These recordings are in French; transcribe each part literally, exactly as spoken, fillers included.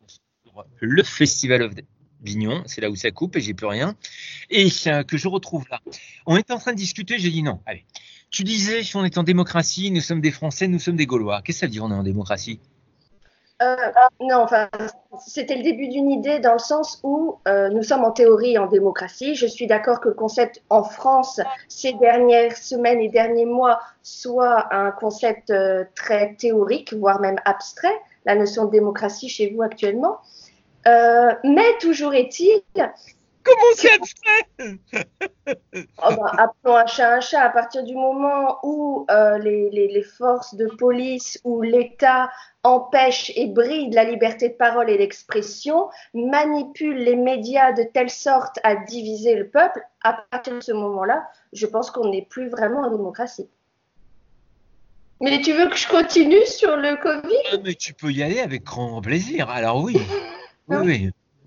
le Festival of Avignon, c'est là où ça coupe et j'ai plus rien, et euh, que je retrouve là. On était en train de discuter, j'ai dit non, allez. Tu disais, on est en démocratie, nous sommes des Français, nous sommes des Gaulois. Qu'est-ce que ça veut dire, on est en démocratie? Euh, non, enfin, c'était le début d'une idée dans le sens où euh, nous sommes en théorie en démocratie. Je suis d'accord que le concept en France, ces dernières semaines et derniers mois, soit un concept euh, très théorique, voire même abstrait, la notion de démocratie chez vous actuellement. Euh, mais toujours est-il Comment que, c'est abstrait? oh ben, appelons un chat un chat, à partir du moment où euh, les, les, les forces de police ou l'État empêchent et brident la liberté de parole et d'expression, manipulent les médias de telle sorte à diviser le peuple, à partir de ce moment-là, je pense qu'on n'est plus vraiment en démocratie. Mais tu veux que je continue sur le Ah, Covid? mais tu peux y aller avec grand plaisir. Alors oui, oui, oui.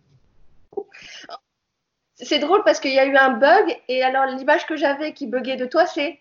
C'est drôle parce qu'il y a eu un bug et alors l'image que j'avais qui buguait de toi, c'est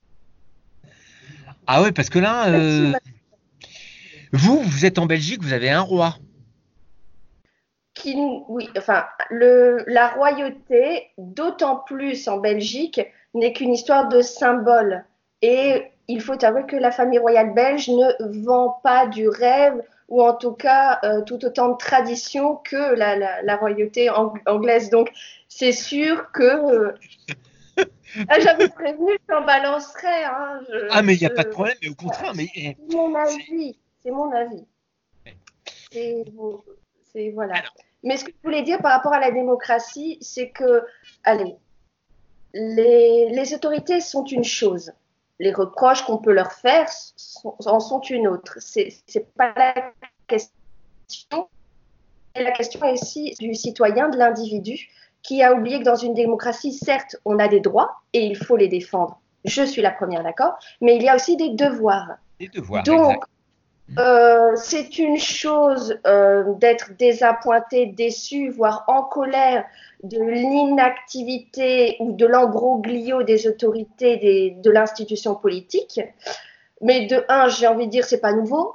Ah oui, parce que là, euh, vous, vous êtes en Belgique, vous avez un roi. qui, oui, enfin, le, la royauté, d'autant plus en Belgique, n'est qu'une histoire de symbole. Et il faut avouer que la famille royale belge ne vend pas du rêve, ou en tout cas euh, tout autant de tradition que la, la, la royauté ang- anglaise. Donc, c'est sûr que euh, ah, j'avais prévenu, je t'en balancerai. Hein, Ah, je, mais il n'y a pas de je, problème, mais au contraire, mais eh, c'est mon c'est. avis. C'est mon avis. C'est, c'est voilà. Mais ce que je voulais dire par rapport à la démocratie, c'est que, allez, les, les autorités sont une chose. Les reproches qu'on peut leur faire sont, en sont une autre. C'est, c'est pas la question. Et la question est aussi du citoyen, de l'individu, qui a oublié que dans une démocratie, certes, on a des droits et il faut les défendre. Je suis la première, d'accord, mais il y a aussi des devoirs. Des devoirs, Donc, exact. Euh, c'est une chose euh, d'être désappointé, déçu, voire en colère de l'inactivité ou de l'embroglio des autorités des, de l'institution politique. Mais de un, j'ai envie de dire, c'est pas nouveau.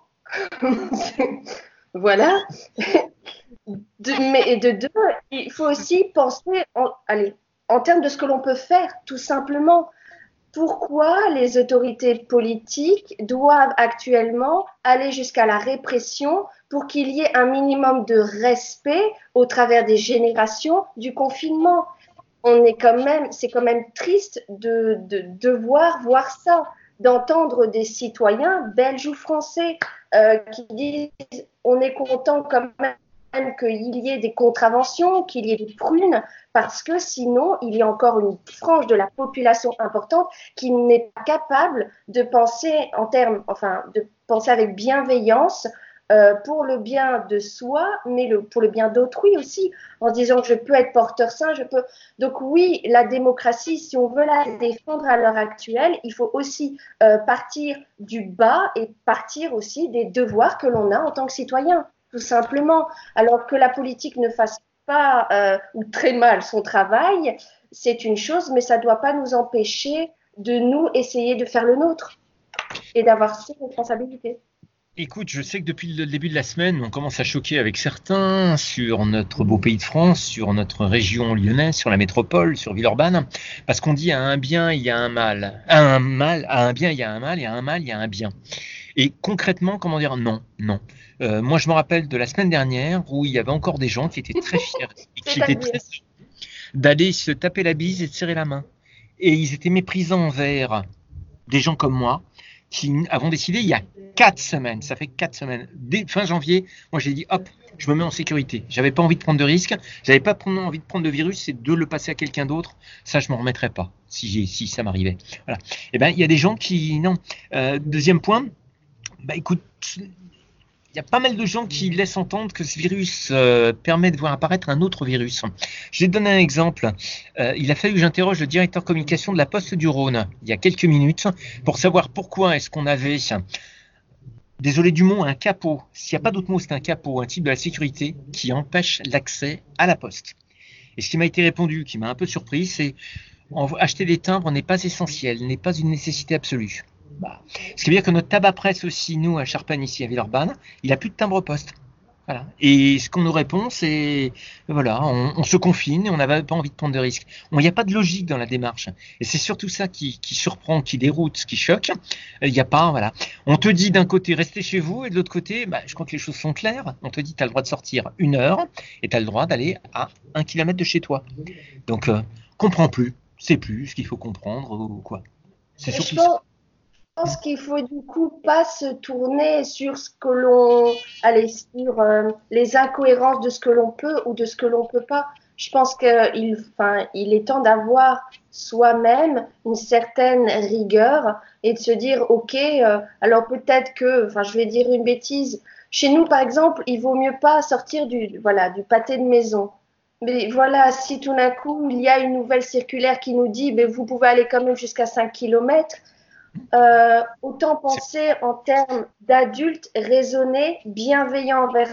Voilà. De, mais de deux, il faut aussi penser en, allez, en termes de ce que l'on peut faire, tout simplement. Pourquoi les autorités politiques doivent actuellement aller jusqu'à la répression pour qu'il y ait un minimum de respect au travers des générations du confinement? On est quand même, c'est quand même triste de, de devoir voir ça, d'entendre des citoyens belges ou français euh, qui disent on est content quand même qu'il y ait des contraventions, qu'il y ait des prunes, parce que sinon, il y a encore une frange de la population importante qui n'est pas capable de penser en termes, enfin, de penser avec bienveillance euh, pour le bien de soi, mais le, pour le bien d'autrui aussi, en disant que je peux être porteur sain, je peux. Donc oui, la démocratie, si on veut la défendre à l'heure actuelle, il faut aussi euh, partir du bas et partir aussi des devoirs que l'on a en tant que citoyen, tout simplement. Alors que la politique ne fasse pas euh, ou très mal son travail, c'est une chose, mais ça ne doit pas nous empêcher de nous essayer de faire le nôtre et d'avoir ses responsabilités. Écoute, je sais que depuis le début de la semaine, on commence à choquer avec certains sur notre beau pays de France, sur notre région lyonnaise, sur la métropole, sur Villeurbanne, parce qu'on dit à un bien, il y a un mal. À un mal, à un bien, il y a un mal, et à un mal, il y a un bien. Et concrètement, comment dire non, non. Euh, moi, je me rappelle de la semaine dernière où il y avait encore des gens qui étaient très fiers et qui étaient C'est-à-dire, très d'aller se taper la bise et de serrer la main. Et ils étaient méprisants envers des gens comme moi qui avons décidé il y a quatre semaines, ça fait quatre semaines, dès fin janvier, moi j'ai dit hop, je me mets en sécurité. J'avais pas envie de prendre de risques, j'avais pas envie de prendre de virus et de le passer à quelqu'un d'autre. Ça, je m'en remettrais pas si, si ça m'arrivait. Voilà. Et ben, il y a des gens qui non. Euh, deuxième point, bah écoute, il y a pas mal de gens qui laissent entendre que ce virus euh, permet de voir apparaître un autre virus. Je vais te donner un exemple. Euh, il a fallu que j'interroge le directeur communication de la Poste du Rhône il y a quelques minutes pour savoir pourquoi est-ce qu'on avait, désolé du mot, un capot. S'il n'y a pas d'autre mot, c'est un capot, un type de la sécurité qui empêche l'accès à la Poste. Et ce qui m'a été répondu, qui m'a un peu surpris, c'est acheter des timbres n'est pas essentiel, n'est pas une nécessité absolue. Bah. Ce qui veut dire que notre tabac presse aussi, nous, à Charpennes, ici à Villeurbanne, il n'a plus de timbre poste. Voilà. Et ce qu'on nous répond, c'est voilà, on, on se confine et on n'avait pas envie de prendre de risques. Il n'y a pas de logique dans la démarche. Et c'est surtout ça qui, qui surprend, qui déroute, qui choque. Il n'y a pas, voilà. On te dit d'un côté, restez chez vous, et de l'autre côté, bah, je crois que les choses sont claires. On te dit, tu as le droit de sortir une heure et tu as le droit d'aller à un kilomètre de chez toi. Donc, euh, comprends plus, c'est plus ce qu'il faut comprendre ou quoi. C'est Je surtout ça. pense, je pense qu'il faut du coup pas se tourner sur ce que l'on, allez, sur euh, les incohérences de ce que l'on peut ou de ce que l'on peut pas. Je pense qu'il, enfin, il est temps d'avoir soi-même une certaine rigueur et de se dire, ok, euh, alors peut-être que, enfin, je vais dire une bêtise. Chez nous, par exemple, il vaut mieux pas sortir du, voilà, du pâté de maison. Mais voilà, si tout d'un coup il y a une nouvelle circulaire qui nous dit, ben, vous pouvez aller quand même jusqu'à cinq kilomètres. Euh, autant C'est- penser en termes d'adultes raisonnés, bienveillants envers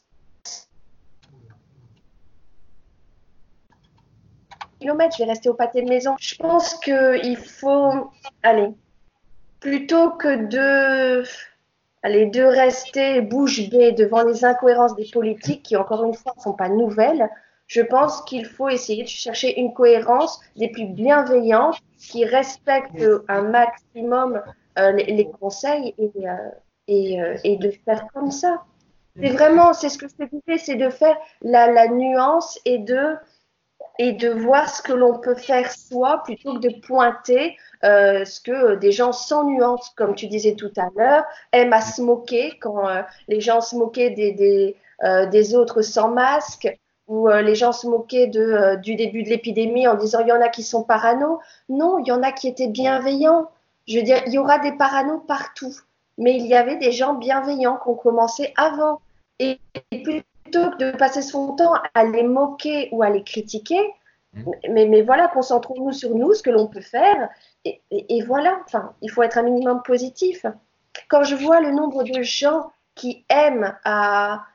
kilomètres, je vais rester au pâté de maison. Je pense qu'il faut, allez, plutôt que de, allez, de rester bouche bée devant les incohérences des politiques, qui encore une fois ne sont pas nouvelles, je pense qu'il faut essayer de chercher une cohérence des plus bienveillantes, qui respectent un maximum euh, les, les conseils et, euh, et, euh, et de faire comme ça. C'est vraiment, c'est ce que je te disais, c'est de faire la, la nuance et de, et de voir ce que l'on peut faire soi plutôt que de pointer euh, ce que des gens sans nuance, comme tu disais tout à l'heure, aiment à se moquer quand euh, les gens se moquaient des, des, euh, des autres sans masque ou euh, les gens se moquaient de, euh, du début de l'épidémie en disant il y en a qui sont parano. Non, il y en a qui étaient bienveillants. Je veux dire, il y aura des paranos partout, mais il y avait des gens bienveillants qui ont commencé avant. Et, et plutôt que de passer son temps à les moquer ou à les critiquer, mais, mais voilà, concentrons-nous sur nous, ce que l'on peut faire, et, et, et voilà, enfin, il faut être un minimum positif. Quand je vois le nombre de gens qui aiment à,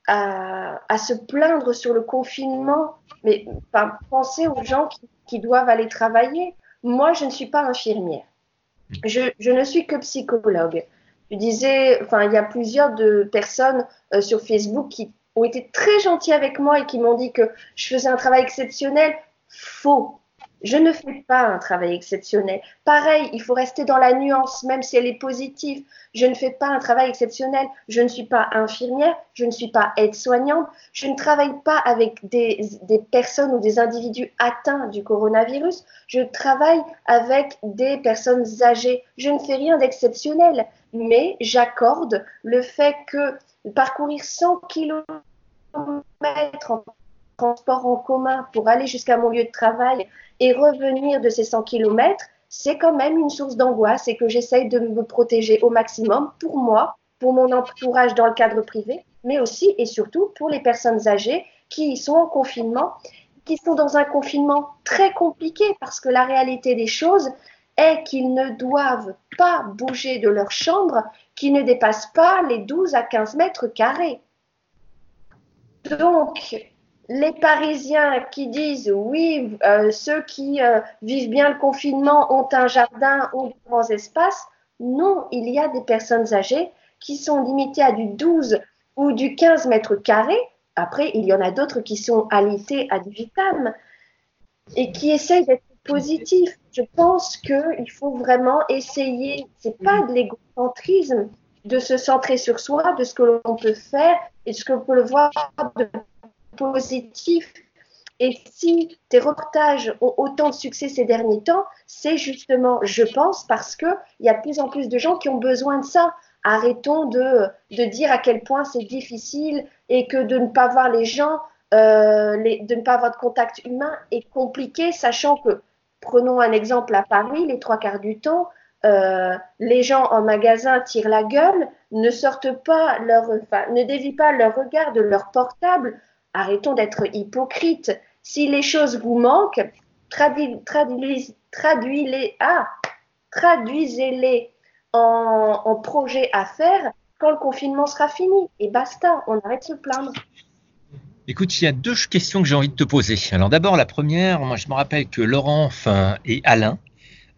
à, à se plaindre sur le confinement, mais enfin, pensez aux gens qui, qui doivent aller travailler. Moi, je ne suis pas infirmière. Je, je ne suis que psychologue. Je disais, enfin, il y a plusieurs de personnes euh, sur Facebook qui ont été très gentilles avec moi et qui m'ont dit que je faisais un travail exceptionnel. Faux. Je ne fais pas un travail exceptionnel. Pareil, il faut rester dans la nuance, même si elle est positive. Je ne fais pas un travail exceptionnel. Je ne suis pas infirmière, je ne suis pas aide-soignante, je ne travaille pas avec des, des personnes ou des individus atteints du coronavirus. Je travaille avec des personnes âgées. Je ne fais rien d'exceptionnel, mais j'accorde le fait que parcourir cent kilomètres en transport en commun pour aller jusqu'à mon lieu de travail et revenir de ces cent kilomètres, c'est quand même une source d'angoisse et que j'essaye de me protéger au maximum pour moi, pour mon entourage dans le cadre privé, mais aussi et surtout pour les personnes âgées qui sont en confinement, qui sont dans un confinement très compliqué parce que la réalité des choses est qu'ils ne doivent pas bouger de leur chambre qui ne dépasse pas les douze à quinze mètres carrés. Donc, les Parisiens qui disent oui, euh, ceux qui euh, vivent bien le confinement ont un jardin, ont de grands espaces. Non, il y a des personnes âgées qui sont limitées à du douze ou du quinze mètres carrés. Après, il y en a d'autres qui sont alités ad vitam et qui essayent d'être positifs. Je pense qu'il faut vraiment essayer, c'est pas de l'égocentrisme, de se centrer sur soi, de ce que l'on peut faire et de ce que l'on peut voir de positif. Et si tes reportages ont autant de succès ces derniers temps, c'est justement, je pense, parce qu'il y a de plus en plus de gens qui ont besoin de ça. Arrêtons de, de dire à quel point c'est difficile et que de ne pas voir les gens, euh, les, de ne pas avoir de contact humain est compliqué, sachant que, prenons un exemple à Paris, les trois quarts du temps, euh, les gens en magasin tirent la gueule, ne sortent pas leur, enfin, ne dévient pas leur regard de leur portable. Arrêtons d'être hypocrites. Si les choses vous manquent, tradu- traduis- traduis-les, ah, traduisez-les en, en projets à faire quand le confinement sera fini. Et basta, on arrête de se plaindre. Écoute, il y a deux questions que j'ai envie de te poser. Alors d'abord, la première, moi je me rappelle que Laurent enfin, et Alain,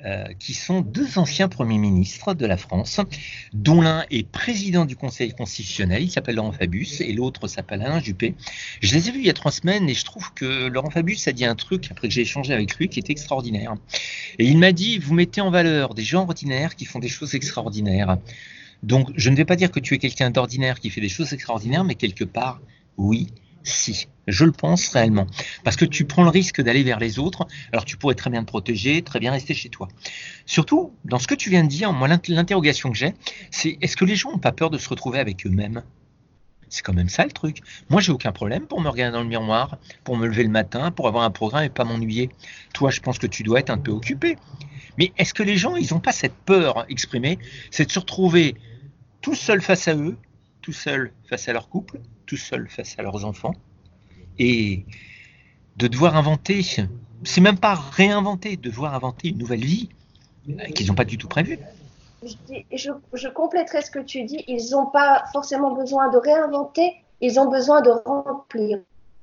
euh, qui sont deux anciens premiers ministres de la France, dont l'un est président du Conseil constitutionnel, il s'appelle Laurent Fabius, et l'autre s'appelle Alain Juppé. Je les ai vus il y a trois semaines et je trouve que Laurent Fabius a dit un truc, après que j'ai échangé avec lui, qui est extraordinaire. Et il m'a dit, vous mettez en valeur des gens ordinaires qui font des choses extraordinaires. Donc, je ne vais pas dire que tu es quelqu'un d'ordinaire qui fait des choses extraordinaires, mais quelque part, oui, si. Je le pense réellement. Parce que tu prends le risque d'aller vers les autres, alors tu pourrais très bien te protéger, très bien rester chez toi. Surtout, dans ce que tu viens de dire, moi, l'interrogation que j'ai, c'est est-ce que les gens n'ont pas peur de se retrouver avec eux-mêmes ? C'est quand même ça le truc. Moi, j'ai aucun problème pour me regarder dans le miroir, pour me lever le matin, pour avoir un programme et pas m'ennuyer. Toi, je pense que tu dois être un peu occupé. Mais est-ce que les gens, ils n'ont pas cette peur exprimée, c'est de se retrouver tout seuls face à eux, tout seuls face à leur couple, tout seuls face à leurs enfants, et de devoir inventer, c'est même pas réinventer, de devoir inventer une nouvelle vie euh, qu'ils n'ont pas du tout prévue. Je, dis- je, je compléterai ce que tu dis. Ils n'ont pas forcément besoin de réinventer, ils ont besoin de remplir.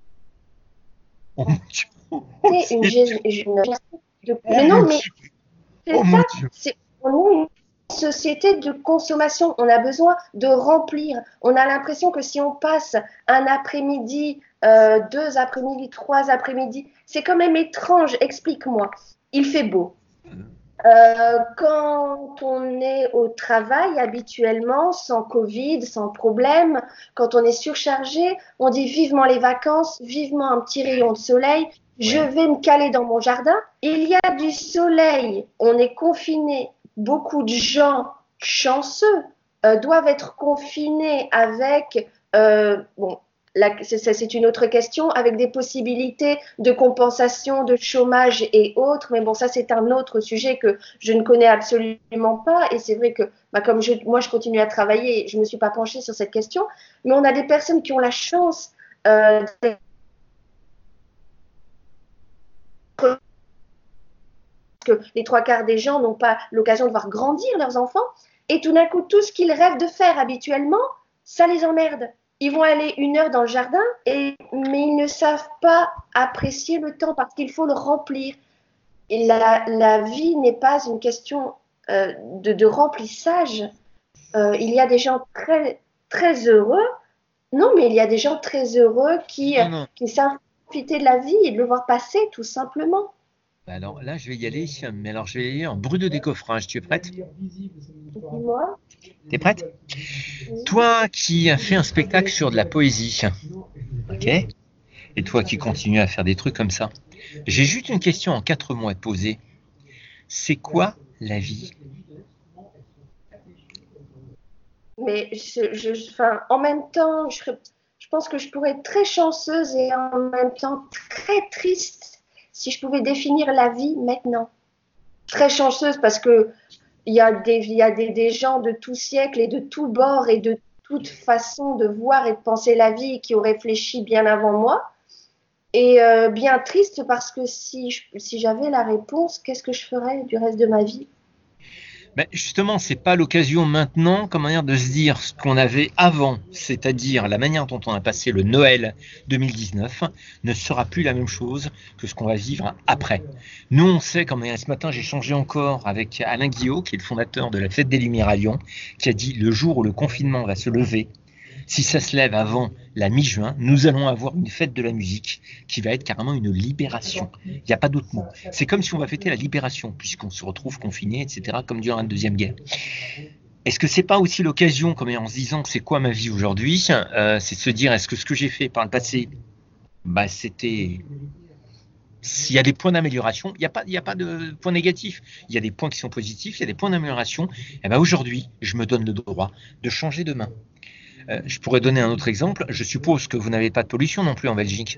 Oh mon Dieu. Oh, C'est une, c'est- gé- une- de- oh Mais mon non, mais Dieu. c'est Oh mon ça. Dieu. C'est, on est une société de consommation. On a besoin de remplir. On a l'impression que si on passe un après-midi, euh, deux après-midi, trois après-midi, c'est quand même étrange. Explique-moi. Il fait beau. Euh, quand on est au travail habituellement, sans Covid, sans problème, quand on est surchargé, on dit vivement les vacances, vivement un petit rayon de soleil. Je Ouais. vais me caler dans mon jardin. Il y a du soleil, on est confiné. Beaucoup de gens chanceux euh, doivent être confinés avec, euh, bon, la- c'est c'est une autre question, avec des possibilités de compensation, de chômage et autres. Mais bon, ça, c'est un autre sujet que je ne connais absolument pas. Et c'est vrai que, bah, comme je, moi, je continue à travailler, je ne me suis pas penchée sur cette question. Mais on a des personnes qui ont la chance euh, d'être que les trois quarts des gens n'ont pas l'occasion de voir grandir leurs enfants. Et tout d'un coup, tout ce qu'ils rêvent de faire habituellement, ça les emmerde. Ils vont aller une heure dans le jardin, et, mais ils ne savent pas apprécier le temps parce qu'il faut le remplir. Et la, la vie n'est pas une question euh, de, de remplissage. Euh, il y a des gens très, très heureux. Non, mais il y a des gens très heureux qui, Non, non. qui savent profiter de la vie et de le voir passer, tout simplement. Bah alors là, je vais y aller, mais alors je vais y aller en brut de décoffrage. Tu es prête? Dis-moi. T'es prête? Toi qui as fait un spectacle sur de la poésie, ok? Et toi qui continues à faire des trucs comme ça, j'ai juste une question en quatre mots à te poser. C'est quoi la vie? Mais je, je, enfin, en même temps, je, je pense que je pourrais être très chanceuse et en même temps très triste si je pouvais définir la vie maintenant. Très chanceuse parce que il y a des, il y a des, des gens de tout siècle et de tout bord et de toute façon de voir et de penser la vie qui ont réfléchi bien avant moi. Et euh, bien triste parce que si, je- si j'avais la réponse, qu'est-ce que je ferais du reste de ma vie? Ben justement, c'est pas l'occasion maintenant, comme manière de se dire ce qu'on avait avant, c'est-à-dire la manière dont on a passé le Noël deux mille dix-neuf, ne sera plus la même chose que ce qu'on va vivre après. Nous, on sait, comme ce matin, j'ai changé encore avec Alain Guillot, qui est le fondateur de la Fête des Lumières à Lyon, qui a dit le jour où le confinement va se lever, si ça se lève avant la mi-juin, nous allons avoir une fête de la musique qui va être carrément une libération. Il n'y a pas d'autre mot. C'est comme si on va fêter la libération, puisqu'on se retrouve confiné, et cetera, comme durant la Deuxième Guerre. Est-ce que c'est pas aussi l'occasion, comme en se disant c'est quoi ma vie aujourd'hui, euh, c'est de se dire est-ce que ce que j'ai fait par le passé, bah, c'était... S'il y a des points d'amélioration, il n'y a pas, il y a pas de points négatifs. Il y a des points qui sont positifs, il y a des points d'amélioration. Et ben aujourd'hui, je me donne le droit de changer demain. Euh, je pourrais donner un autre exemple. Je suppose que vous n'avez pas de pollution non plus en Belgique.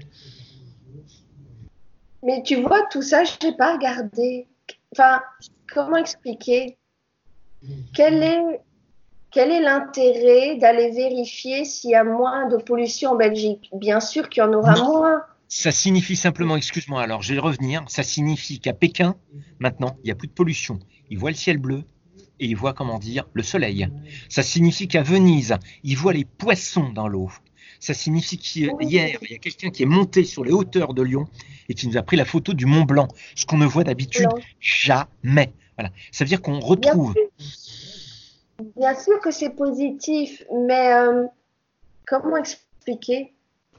Mais tu vois, tout ça, je n'ai pas regardé. Enfin, comment expliquer? Quel est, quel est l'intérêt d'aller vérifier s'il y a moins de pollution en Belgique? Bien sûr qu'il y en aura Non. moins. Ça signifie simplement, excuse-moi, alors je vais revenir, ça signifie qu'à Pékin, maintenant, il n'y a plus de pollution. Ils voient le ciel bleu et ils voient, comment dire, le soleil. Ça signifie qu'à Venise, ils voient les poissons dans l'eau. Ça signifie qu'hier, il y a quelqu'un qui est monté sur les hauteurs de Lyon et qui nous a pris la photo du Mont Blanc, ce qu'on ne voit d'habitude Blanc. jamais. Voilà. Ça veut dire qu'on Bien retrouve. sûr, bien sûr que c'est positif, mais euh, comment expliquer?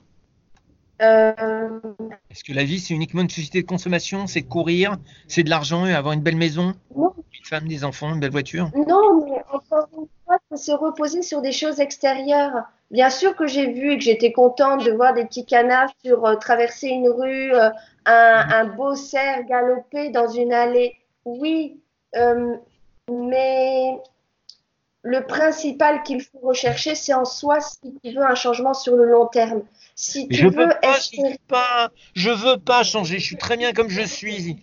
Euh, Est-ce que la vie, c'est uniquement une société de consommation? C'est courir, c'est de l'argent et avoir une belle maison, non, une femme, des enfants, une belle voiture? non, mais encore une fois, faut se reposer sur des choses extérieures. Bien sûr que j'ai vu et que j'étais contente de voir des petits canards sur euh, traverser une rue, euh, un, un beau cerf galoper dans une allée. Oui, euh, mais le principal qu'il faut rechercher, c'est en soi si tu veux un changement sur le long terme. Si Mais tu je veux veux pas, je veux espérer, pas, je veux pas changer. Je suis très bien comme je suis.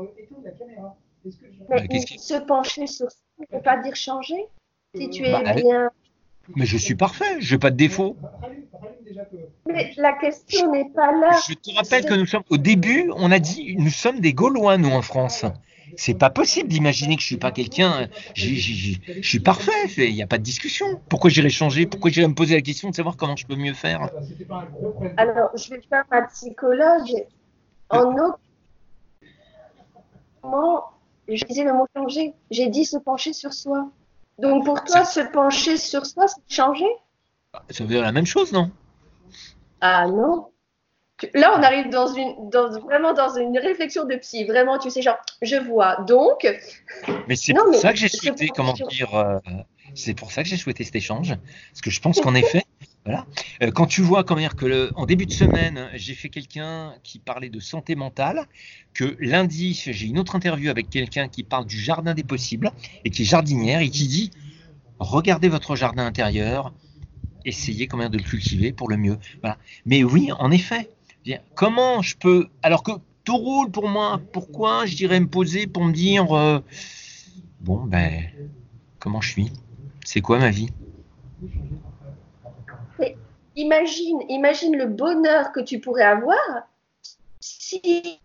mais Bah, qu'est-ce qui... se pencher sur ça ne veut pas dire changer. Si tu bah, es bien. mais je suis parfait. Je n'ai pas de défaut. Mais la question n'est pas là. Je te rappelle que C'est nous sommes, au début, on a dit, nous sommes des Gaulois, nous, en France. C'est pas possible d'imaginer que je suis pas quelqu'un. j'ai- j'ai- Je suis parfait. Il n'y a pas de discussion. Pourquoi j'irais changer? Pourquoi j'irais me poser la question de savoir comment je peux mieux faire? Alors, je vais faire ma psychologue. Euh, En aucun moment, je disais le mot changer. J'ai dit se pencher sur soi. Donc, pour Ça toi, se pencher sur soi, c'est changer? ça veut dire la même chose, non? Ah non. Tu- Là, on arrive dans une, dans, vraiment dans une réflexion de psy. Vraiment, tu sais, genre, je vois. Donc, Mais c'est non, pour mais ça que j'ai se souhaité, pencher comment sur dire, euh, c'est pour ça que j'ai souhaité cet échange, parce que je pense qu'en effet, voilà, euh, quand tu vois, comment dire, que le, en début de semaine, j'ai fait quelqu'un qui parlait de santé mentale, que lundi, j'ai une autre interview avec quelqu'un qui parle du jardin des possibles et qui est jardinière et qui dit, regardez votre jardin intérieur, essayez comment dire, de le cultiver pour le mieux. Voilà. Mais oui, en effet, bien, comment je peux, alors que tout roule pour moi, pourquoi je dirais me poser pour me dire, euh, bon, ben, comment je suis? C'est quoi ma vie? Mais imagine, imagine le bonheur que tu pourrais avoir si,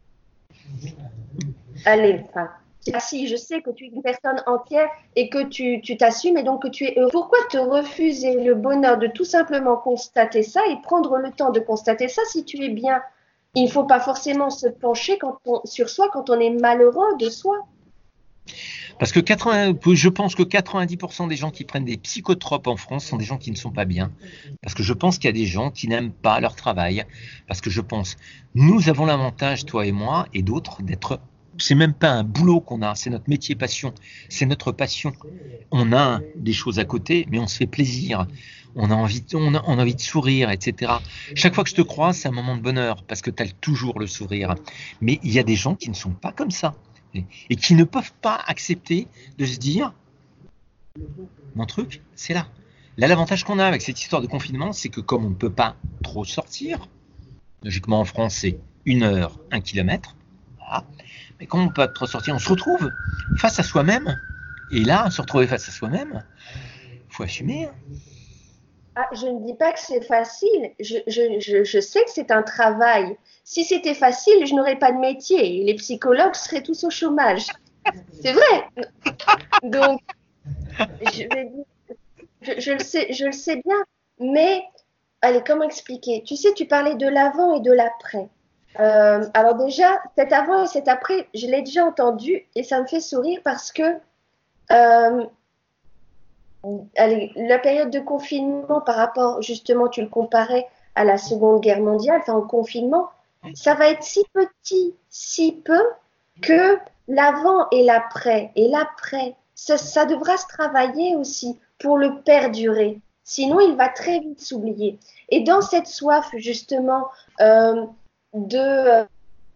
allez, enfin, ah, si je sais que tu es une personne entière et que tu tu t'assumes et donc que tu es heureux. Pourquoi te refuser le bonheur de tout simplement constater ça et prendre le temps de constater ça si tu es bien? Il ne faut pas forcément se pencher quand on, sur soi quand on est malheureux de soi. Parce que quatre-vingts, je pense que quatre-vingt-dix pour cent des gens qui prennent des psychotropes en France sont des gens qui ne sont pas bien. Parce que je pense qu'il y a des gens qui n'aiment pas leur travail. Parce que je pense, nous avons l'avantage, toi et moi, et d'autres, d'être. C'est même pas un boulot qu'on a, c'est notre métier passion, c'est notre passion. On a des choses à côté, mais on se fait plaisir. On a envie, on a, on a envie de sourire, et cetera. Chaque fois que je te croise, c'est un moment de bonheur parce que tu as toujours le sourire. Mais il y a des gens qui ne sont pas comme ça et qui ne peuvent pas accepter de se dire mon truc, c'est là. Là, l'avantage qu'on a avec cette histoire de confinement, c'est que comme on ne peut pas trop sortir, logiquement en France, c'est une heure, un kilomètre, voilà. Mais comme on ne peut pas trop sortir, on se retrouve face à soi-même. Et là, se retrouver face à soi-même, il faut assumer. Hein. Ah, je ne dis pas que c'est facile, je, je, je, je sais que c'est un travail. Si c'était facile, je n'aurais pas de métier et les psychologues seraient tous au chômage. C'est vrai. Donc, je, vais dire- je, je le sais, je le sais bien, mais allez, comment expliquer? Tu sais, tu parlais de l'avant et de l'après. Euh, alors déjà, cet avant et cet après, je l'ai déjà entendu et ça me fait sourire parce que euh, allez, la période de confinement par rapport, justement, tu le comparais à la Seconde Guerre mondiale, enfin au confinement, ça va être si petit, si peu que l'avant et l'après. Et l'après, ça, ça devra se travailler aussi pour le perdurer. Sinon, il va très vite s'oublier. Et dans cette soif, justement, euh, de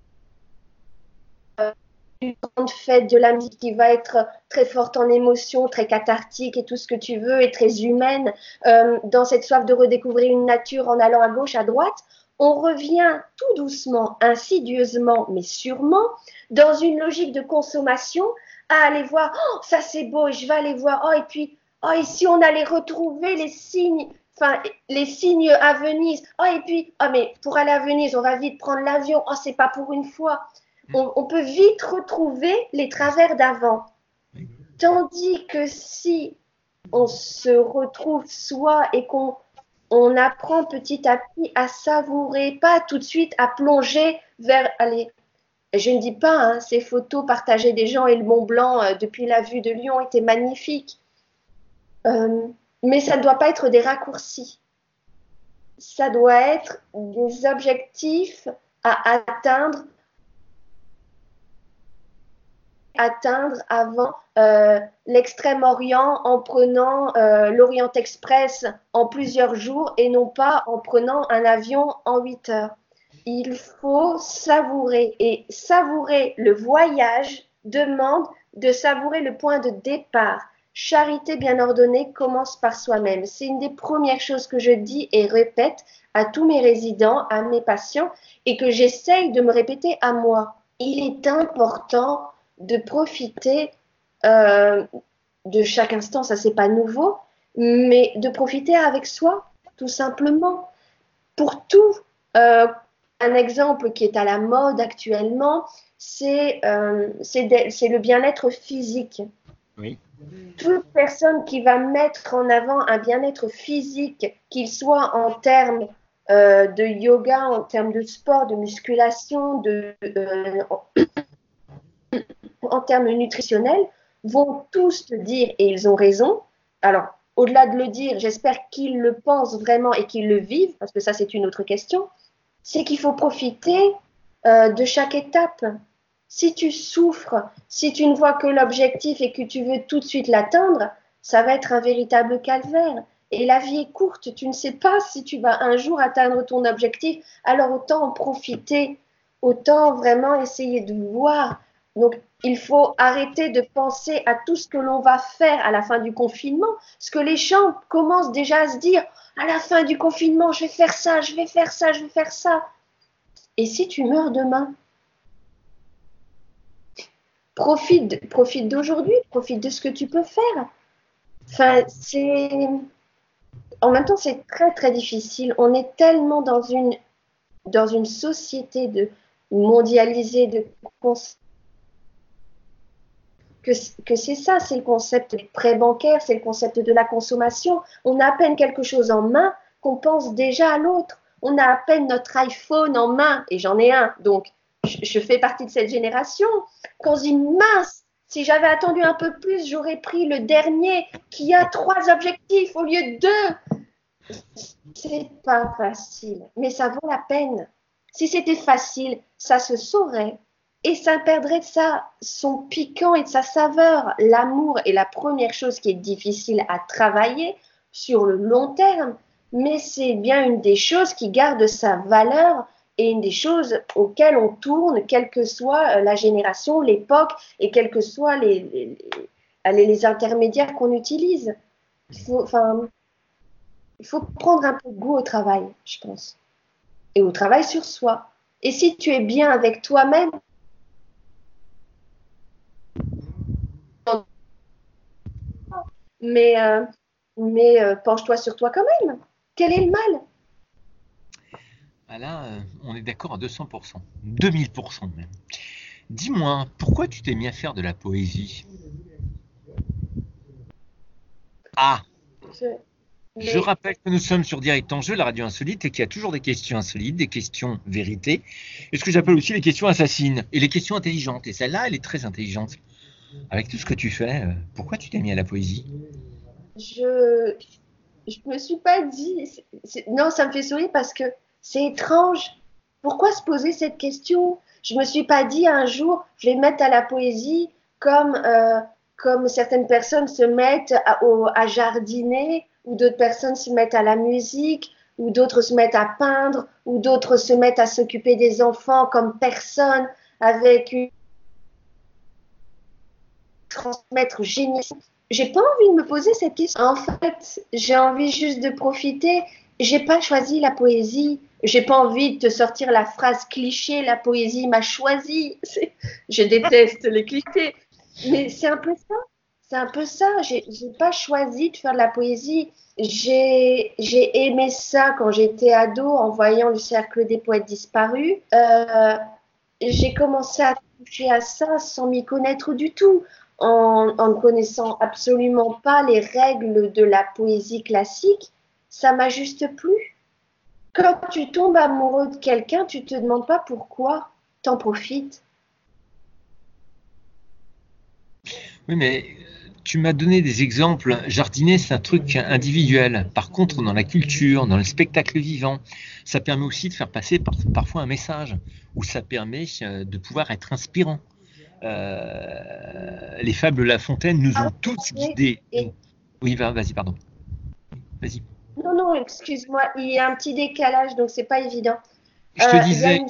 une grande fête de la musique qui va être très forte en émotion, très cathartique et tout ce que tu veux, et très humaine, euh, dans cette soif de redécouvrir une nature en allant à gauche, à droite, on revient tout doucement, insidieusement, mais sûrement, dans une logique de consommation, à aller voir, oh, ça c'est beau, je vais aller voir, oh, et puis, oh, ici on allait retrouver les signes, enfin, les signes à Venise, oh, et puis, oh, mais pour aller à Venise, on va vite prendre l'avion, oh, c'est pas pour une fois. On, on peut vite retrouver les travers d'avant. Tandis que si on se retrouve soi et qu'on on apprend petit à petit à savourer, pas tout de suite à plonger vers, allez, Je ne dis pas, hein, ces photos partagées des gens et le Mont Blanc euh, depuis la vue de Lyon étaient magnifiques. Euh, mais ça ne doit pas être des raccourcis. Ça doit être des objectifs à atteindre, atteindre avant euh, l'Extrême-Orient en prenant euh, l'Orient Express en plusieurs jours et non pas en prenant un avion en huit heures. Il faut savourer et savourer le voyage demande de savourer le point de départ. Charité bien ordonnée commence par soi-même. C'est une des premières choses que je dis et répète à tous mes résidents, à mes patients et que j'essaye de me répéter à moi. Il est important de profiter euh, de chaque instant, ça c'est pas nouveau, mais de profiter avec soi, tout simplement. Pour tout, euh, un exemple qui est à la mode actuellement, c'est euh, le bien-être physique. Oui. Toute personne qui va mettre en avant un bien-être physique, qu'il soit en termes euh, de yoga, en termes de sport, de musculation, de, euh, en, en termes nutritionnels, vont tous te dire, et ils ont raison, alors au-delà de le dire, j'espère qu'ils le pensent vraiment et qu'ils le vivent, parce que ça c'est une autre question, c'est qu'il faut profiter euh, de chaque étape. Si tu souffres, si tu ne vois que l'objectif et que tu veux tout de suite l'atteindre, ça va être un véritable calvaire. Et la vie est courte, tu ne sais pas si tu vas un jour atteindre ton objectif, alors autant en profiter, autant vraiment essayer de voir. Donc, il faut arrêter de penser à tout ce que l'on va faire à la fin du confinement, parce que les gens commencent déjà à se dire, à la fin du confinement, je vais faire ça, je vais faire ça, je vais faire ça. Et si tu meurs demain ? Profite, profite d'aujourd'hui, profite de ce que tu peux faire. Enfin, c'est... En même temps, c'est très, très difficile. On est tellement dans une, dans une société de mondialisée, de que, que c'est ça, c'est le concept des prêts bancaires, c'est le concept de la consommation. On a à peine quelque chose en main qu'on pense déjà à l'autre. On a à peine notre iPhone en main, et j'en ai un, donc je, je fais partie de cette génération, qu'on se dit mince, si j'avais attendu un peu plus, j'aurais pris le dernier qui a trois objectifs au lieu de deux. C'est pas facile, mais ça vaut la peine. Si c'était facile, ça se saurait et ça perdrait de ça, son piquant et de sa saveur. L'amour est la première chose qui est difficile à travailler sur le long terme, mais c'est bien une des choses qui garde sa valeur et une des choses auxquelles on tourne, quelle que soit la génération, l'époque et quels que soient les, les, les, les intermédiaires qu'on utilise. Il faut, enfin, il faut prendre un peu de goût au travail, je pense, et au travail sur soi. Et si tu es bien avec toi-même, mais, euh, mais euh, penche-toi sur toi quand même. Quel est le mal? Ah là, euh, on est d'accord à deux cents pour cent, deux mille pour cent même. Dis-moi, pourquoi tu t'es mis à faire de la poésie? Ah, Je, je mais rappelle que nous sommes sur Direct Enjeu, la radio insolite, et qu'il y a toujours des questions insolites, des questions vérités, et ce que j'appelle aussi les questions assassines, et les questions intelligentes. Et celle-là, elle est très intelligente. Avec tout ce que tu fais, euh, pourquoi tu t'es mis à la poésie? je je me suis pas dit. c'est- c'est- non, ça me fait sourire parce que c'est étrange. Pourquoi se poser cette question? Je me suis pas dit un jour, je vais me mettre à la poésie comme, euh, comme certaines personnes se mettent à, au- à jardiner, ou d'autres personnes se mettent à la musique, ou d'autres se mettent à peindre, ou d'autres se mettent à s'occuper des enfants comme personne avec une transmettre génie. J'ai pas envie de me poser cette question. En fait, j'ai envie juste de profiter. J'ai pas choisi la poésie. J'ai pas envie de te sortir la phrase cliché, la poésie m'a choisi. C'est- Je déteste les clichés. Mais c'est un peu ça. C'est un peu ça. J'ai j'ai pas choisi de faire de la poésie. J'ai j'ai aimé ça quand j'étais ado en voyant le cercle des poètes disparus. Euh, j'ai commencé à toucher à ça sans m'y connaître du tout, en, en ne connaissant absolument pas les règles de la poésie classique. Ça m'a juste plu. Quand tu tombes amoureux de quelqu'un, tu te demandes pas pourquoi, t'en profites. Oui, mais tu m'as donné des exemples. Jardiner, c'est un truc individuel. Par contre, dans la culture, dans le spectacle vivant, ça permet aussi de faire passer par- parfois un message, ou ça permet euh, de pouvoir être inspirant. Euh, les fables de La Fontaine nous ont tous guidés. Et- Oui, va- vas-y, pardon. Vas-y. non, non, excuse-moi, il y a un petit décalage, donc c'est pas évident. Je te Euh, il y a disais, une...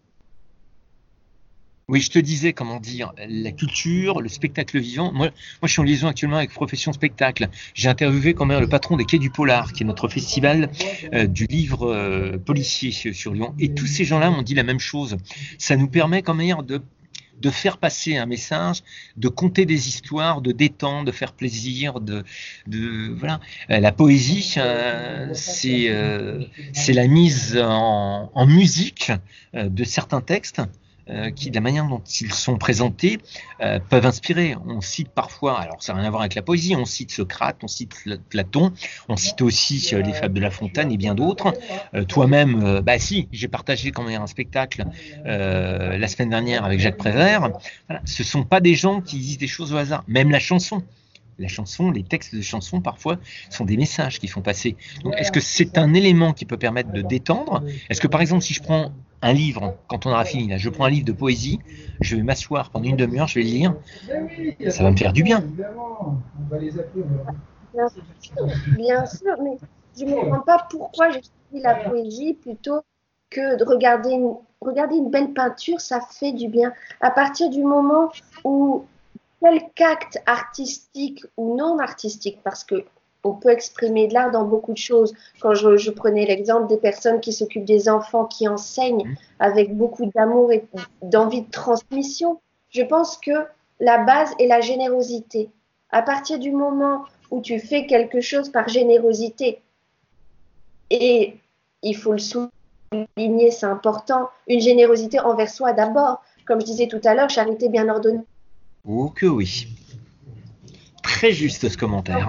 oui, je te disais, comment dire, la culture, le spectacle vivant. Moi, moi, je suis en liaison actuellement avec Profession Spectacle. J'ai interviewé quand même le patron des Quais du Polar, qui est notre festival euh, du livre euh, policier sur Lyon. Et tous ces gens-là m'ont dit la même chose. Ça nous permet quand même de de faire passer un message, de conter des histoires, de détendre, de faire plaisir, de, de voilà. Euh, La poésie, euh, c'est euh, c'est la mise en, en musique euh, de certains textes euh, qui, de la manière dont ils sont présentés, euh, peuvent inspirer. On cite parfois, alors ça n'a rien à voir avec la poésie, on cite Socrate, on cite Platon, on cite aussi euh, les fables de La Fontaine et bien d'autres. Euh, toi-même, euh, bah si, j'ai partagé quand même un spectacle euh, la semaine dernière avec Jacques Prévert. Voilà. Ce ne sont pas des gens qui disent des choses au hasard. Même la chanson. La chanson, les textes de chansons, parfois, sont des messages qui font passer. Donc, est-ce que c'est un élément qui peut permettre de détendre? Est-ce que, par exemple, si je prends un livre, quand on aura fini, là, je prends un livre de poésie, je vais m'asseoir pendant une demi-heure, je vais le lire, ça va me faire du bien. Bien sûr, bien sûr, mais je ne me comprends pas pourquoi j'ai choisi la poésie plutôt que de regarder une, regarder une belle peinture, ça fait du bien. À partir du moment où quelque acte artistique ou non artistique, parce que on peut exprimer de l'art dans beaucoup de choses. Quand je, je prenais l'exemple des personnes qui s'occupent des enfants, qui enseignent avec beaucoup d'amour et d'envie de transmission, je pense que la base est la générosité. À partir du moment où tu fais quelque chose par générosité, et il faut le souligner, c'est important, une générosité envers soi d'abord. Comme je disais tout à l'heure, charité bien ordonnée. Oh que oui. Très juste ce commentaire.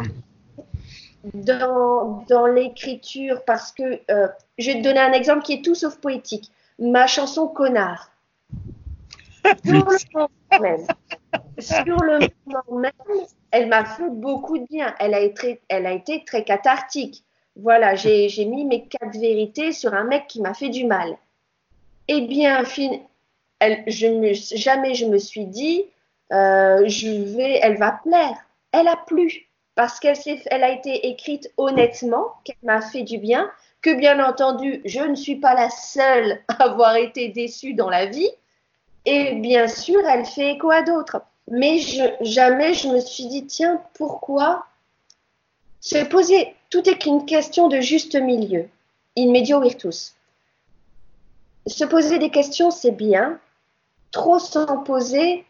Dans, dans l'écriture, parce que euh, je vais te donner un exemple qui est tout sauf poétique. Ma chanson Connard. Sur le moment même, sur le moment même, elle m'a fait beaucoup de bien. Elle a été, elle a été très cathartique. Voilà, j'ai, j'ai mis mes quatre vérités sur un mec qui m'a fait du mal. Eh bien, fin, elle, je me, jamais je me suis dit, euh, je vais, elle va plaire. Elle a plu parce qu'elle s'est, elle a été écrite honnêtement, qu'elle m'a fait du bien, que bien entendu, je ne suis pas la seule à avoir été déçue dans la vie. Et bien sûr, elle fait écho à d'autres. Mais je, jamais je me suis dit, tiens, pourquoi se poser, tout est qu'une question de juste milieu, in medio virtus. Se poser des questions, c'est bien. Trop s'en poser,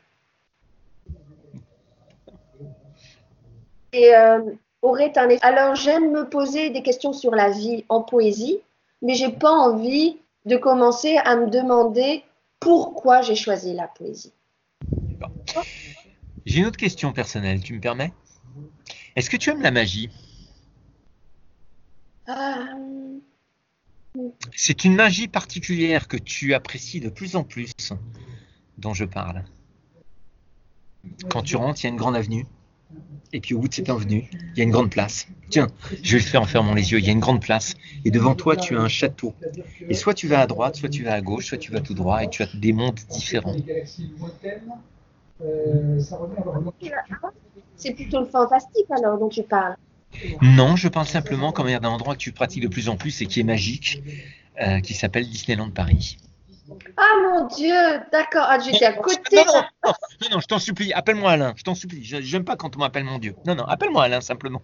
et euh, aurait un effet. Alors j'aime me poser des questions sur la vie en poésie, mais j'ai pas envie de commencer à me demander pourquoi j'ai choisi la poésie. Bon. J'ai une autre question personnelle, tu me permets? Est-ce que tu aimes la magie? Euh, C'est une magie particulière que tu apprécies de plus en plus dont je parle. Quand tu rentres, il y a une grande avenue. Et puis au bout de cette avenue, il y a une grande place. Tiens, je vais le faire en fermant les yeux. Il y a une grande place. Et devant toi, tu as un château. Et soit tu vas à droite, soit tu vas à gauche, soit tu vas tout droit. Et tu as des mondes différents. c'est plutôt le fantastique alors dont tu parles. Non, je parle simplement comme d'un endroit que tu pratiques de plus en plus et qui est magique, euh, qui s'appelle Disneyland Paris. Ah mon Dieu, d'accord, ah, j'étais à côté. Non, non, non, non, non, je t'en supplie, appelle-moi Alain, je t'en supplie. Je n'aime pas quand on m'appelle mon Dieu. Non, non, appelle-moi Alain simplement.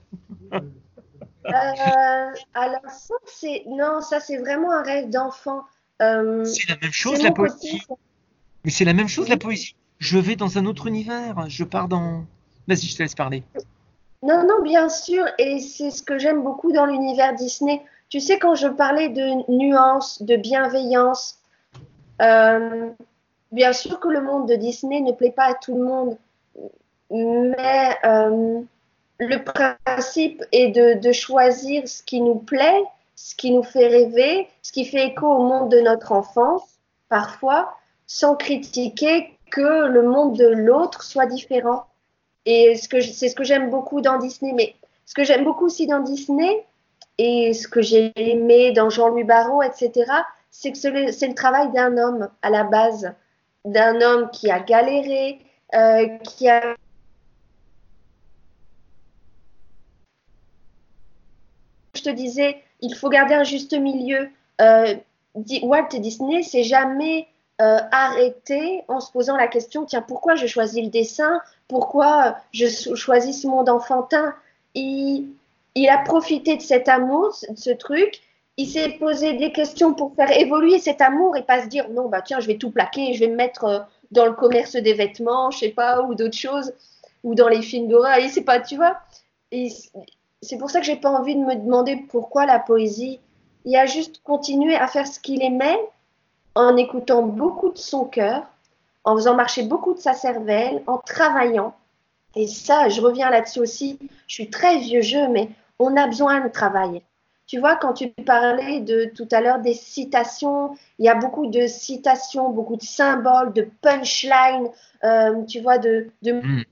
Euh, alors ça c'est non, ça c'est vraiment un rêve d'enfant. Euh, C'est la même c'est chose la mon côté. poésie. Mais c'est la même chose la Oui. poésie. Je vais dans un autre univers. Je pars dans. Vas-y, je te laisse parler. Non, non, bien sûr, et c'est ce que j'aime beaucoup dans l'univers Disney. Tu sais, quand je parlais de nuance, de bienveillance, euh, bien sûr que le monde de Disney ne plaît pas à tout le monde, mais euh, le principe est de, de choisir ce qui nous plaît, ce qui nous fait rêver, ce qui fait écho au monde de notre enfance, parfois, sans critiquer que le monde de l'autre soit différent. Et ce que c'est ce que j'aime beaucoup dans Disney. Mais ce que j'aime beaucoup aussi dans Disney et ce que j'ai aimé dans Jean-Louis Barrault, et cetera, c'est que c'est le, c'est le travail d'un homme à la base, d'un homme qui a galéré, euh, qui a je te disais, il faut garder un juste milieu. Euh, Walt Disney s'est jamais euh, arrêté en se posant la question, tiens, pourquoi je choisis le dessin? Pourquoi je choisis ce monde enfantin? il, il a profité de cet amour, de ce truc. Il s'est posé des questions pour faire évoluer cet amour et pas se dire, non, bah tiens, je vais tout plaquer, je vais me mettre euh, dans le commerce des vêtements, je sais pas, ou d'autres choses, ou dans les films d'horreur. Il sait pas, tu vois. Et c'est pour ça que j'ai pas envie de me demander pourquoi la poésie. Il a juste continué à faire ce qu'il aimait en écoutant beaucoup de son cœur, en faisant marcher beaucoup de sa cervelle, en travaillant. Et ça, je reviens là-dessus aussi. Je suis très vieux jeu, mais on a besoin de travailler. Tu vois, quand tu parlais de tout à l'heure des citations, il y a beaucoup de citations, beaucoup de symboles, de punchlines, euh, tu vois, de, de... Mm.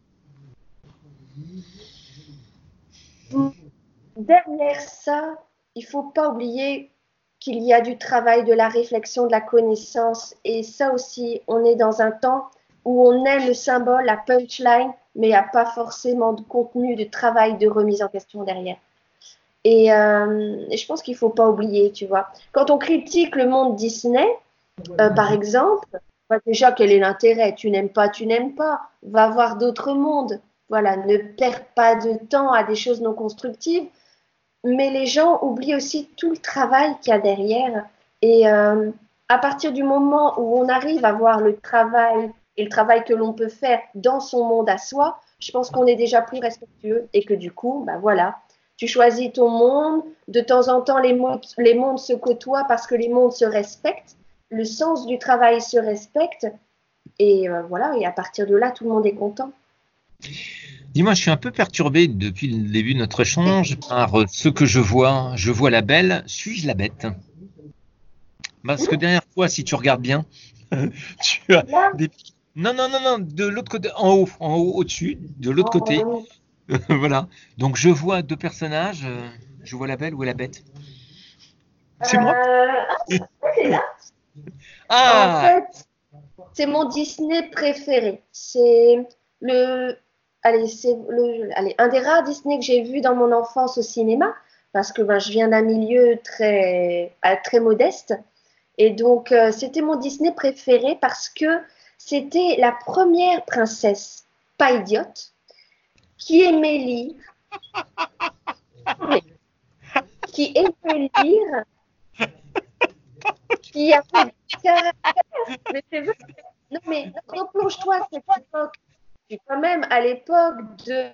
Derrière ça, il ne faut pas oublier qu'il y a du travail, de la réflexion, de la connaissance. Et ça aussi, on est dans un temps où on aime le symbole, la punchline, mais il n'y a pas forcément de contenu, de travail, de remise en question derrière. Et, euh, et je pense qu'il ne faut pas oublier, tu vois. Quand on critique le monde Disney, euh, par exemple, bah déjà, quel est l'intérêt? Tu n'aimes pas, tu n'aimes pas. Va voir d'autres mondes. Voilà, ne perds pas de temps à des choses non constructives. Mais les gens oublient aussi tout le travail qu'il y a derrière. Et euh, à partir du moment où on arrive à voir le travail et le travail que l'on peut faire dans son monde à soi, je pense qu'on est déjà plus respectueux et que du coup, bah voilà, tu choisis ton monde. De temps en temps, les mondes, les mondes se côtoient parce que les mondes se respectent. Le sens du travail se respecte. Et euh, voilà, et à partir de là, tout le monde est content. Dis-moi, je suis un peu perturbé depuis le début de notre échange par ce que je vois. Je vois la belle, suis-je la bête? Parce que derrière toi, si tu regardes bien, tu as Là, des... Non, non, non, non, de l'autre côté, en haut, en haut, au-dessus, de l'autre côté. on- Voilà. Donc je vois deux personnages. euh, Je vois la belle ou la bête. C'est moi? euh, c'est là. En Ah! fait, c'est mon Disney préféré. C'est le, allez, c'est le, allez, un des rares Disney que j'ai vu dans mon enfance au cinéma, parce que ben, je viens d'un milieu très, euh, très modeste. Et donc, euh, c'était mon Disney préféré parce que c'était la première princesse pas idiote qui aimait lire, mais qui aimait lire, qui avait du caractère. Mais c'est vrai. Non, mais replonge-toi à cette époque. Puis quand même, à l'époque de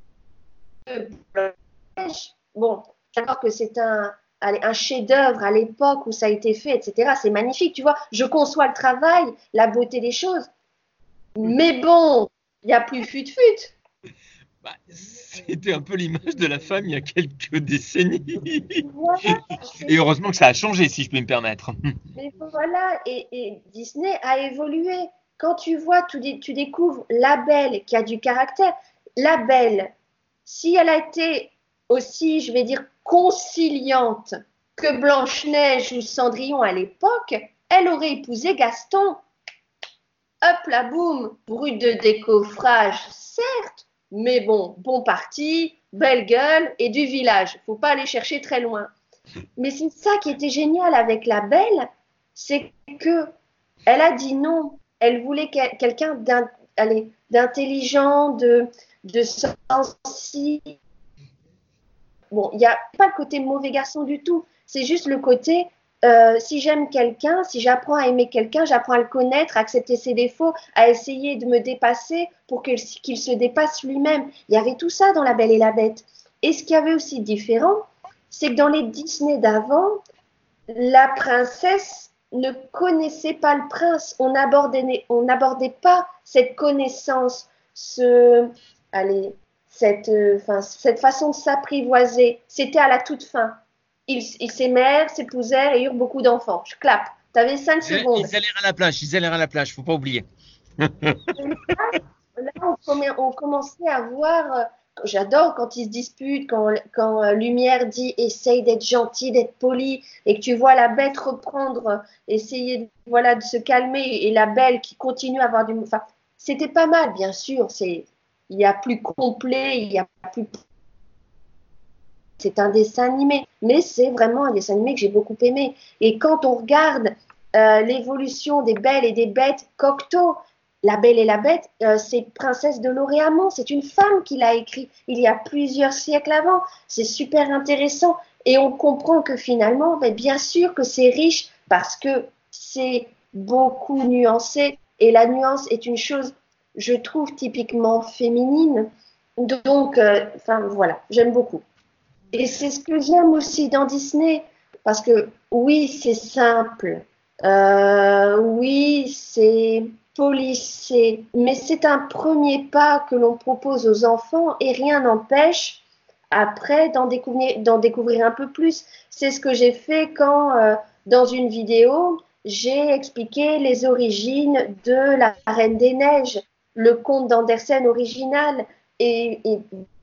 bon, d'accord que c'est un, un chef-d'œuvre à l'époque où ça a été fait, et cetera. C'est magnifique, tu vois. Je conçois le travail, la beauté des choses. Mais bon, il n'y a plus fut-fut. Bah, c'était un peu l'image de la femme il y a quelques décennies. Voilà. Et heureusement que ça a changé, si je peux me permettre. Mais voilà. Et, et Disney a évolué. Quand tu vois, tu, tu découvres la Belle qui a du caractère. La Belle, si elle a été aussi, je vais dire, conciliante que Blanche-Neige ou Cendrillon à l'époque, elle aurait épousé Gaston. Hop la boum, brut de décoffrage, certes, mais bon, bon parti, belle gueule et du village. Faut pas aller chercher très loin. Mais c'est ça qui était génial avec la Belle, c'est que elle a dit non. Elle voulait quelqu'un d'intelligent, de, de sensible. Bon, il n'y a pas le côté mauvais garçon du tout. C'est juste le côté, euh, si j'aime quelqu'un, si j'apprends à aimer quelqu'un, j'apprends à le connaître, à accepter ses défauts, à essayer de me dépasser pour qu'il qu'il se dépasse lui-même. Il y avait tout ça dans La Belle et la Bête. Et ce qu'il y avait aussi différent, c'est que dans les Disney d'avant, la princesse ne connaissait pas le prince. On n'abordait on n'abordait pas cette connaissance, ce, allez, cette, euh, enfin, cette façon de s'apprivoiser. C'était à la toute fin. Ils il s'aimèrent, s'épousèrent et eurent beaucoup d'enfants. Je clappe. Tu avais cinq Ils secondes. allèrent à la plage, ils allèrent à la plage, faut pas oublier. là, on, commen- on commençait à voir. euh, J'adore quand ils se disputent, quand, quand euh, Lumière dit essaye d'être gentil, d'être poli, et que tu vois la bête reprendre, euh, essayer de, voilà, de se calmer, et la belle qui continue à avoir du. Enfin, c'était pas mal, bien sûr. C'est, il y a plus complet, il y a plus. C'est un dessin animé, mais c'est vraiment un dessin animé que j'ai beaucoup aimé. Et quand on regarde euh, l'évolution des belles et des bêtes, Cocteau, La Belle et la Bête, euh, c'est Princesse de Lauriamont, c'est une femme qui l'a écrit il y a plusieurs siècles avant. C'est super intéressant et on comprend que finalement, ben, bien sûr que c'est riche parce que c'est beaucoup nuancé et la nuance est une chose, je trouve, typiquement féminine. Donc, euh, enfin voilà, j'aime beaucoup. Et c'est ce que j'aime aussi dans Disney, parce que oui, c'est simple, euh, oui, c'est policé, mais c'est un premier pas que l'on propose aux enfants et rien n'empêche après d'en découvrir, d'en découvrir un peu plus. C'est ce que j'ai fait quand, euh, dans une vidéo, j'ai expliqué les origines de la Reine des Neiges, le conte d'Andersen original. Et, et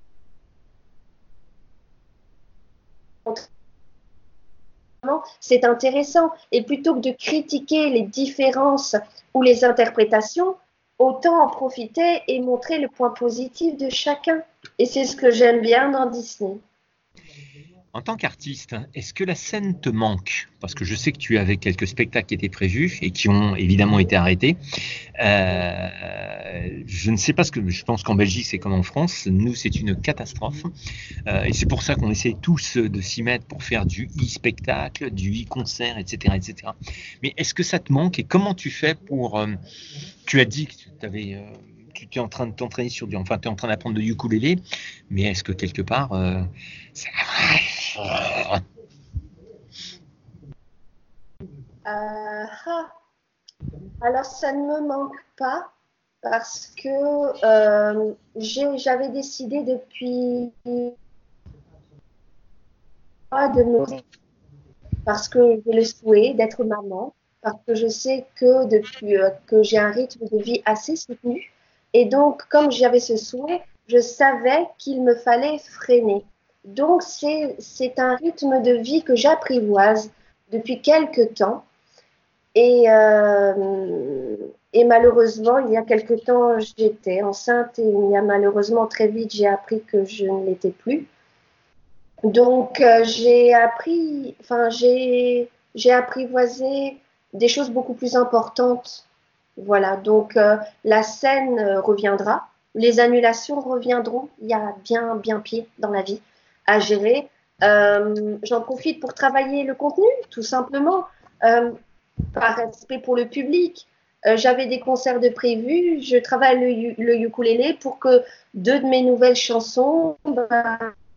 c'est intéressant. Et plutôt que de critiquer les différences ou les interprétations, autant en profiter et montrer le point positif de chacun. Et c'est ce que j'aime bien dans Disney. En tant qu'artiste, est-ce que la scène te manque? Parce que je sais que tu avais quelques spectacles qui étaient prévus et qui ont évidemment été arrêtés. Euh, je ne sais pas ce que je pense qu'en Belgique c'est comme en France. Nous c'est une catastrophe euh, et c'est pour ça qu'on essaie tous de s'y mettre pour faire du e-spectacle, du e-concert, et cetera, et cetera. Mais est-ce que ça te manque et comment tu fais pour euh, tu as dit que tu avais euh, tu es en train de t'entraîner sur du enfin tu es en train d'apprendre le ukulélé, mais est-ce que quelque part euh, ça... Euh, ah, alors, ça ne me manque pas parce que euh, j'ai- j'avais décidé depuis de me parce que j'ai le souhait d'être maman, parce que je sais que depuis euh, que j'ai un rythme de vie assez soutenu. Et donc, comme j'avais ce souhait, je savais qu'il me fallait freiner. Donc, c'est, c'est un rythme de vie que j'apprivoise depuis quelques temps. Et, euh, et malheureusement, il y a quelque temps, j'étais enceinte et il y a malheureusement très vite, j'ai appris que je ne l'étais plus. Donc, euh, j'ai appris, enfin, j'ai, j'ai apprivoisé des choses beaucoup plus importantes. Voilà, donc euh, la scène euh, reviendra, les annulations reviendront. Il y a bien, bien pire dans la vie à gérer. Euh, j'en profite pour travailler le contenu, tout simplement, euh, par respect pour le public. Euh, j'avais des concerts de prévus, je travaille le, le ukulélé pour que deux de mes nouvelles chansons, ben,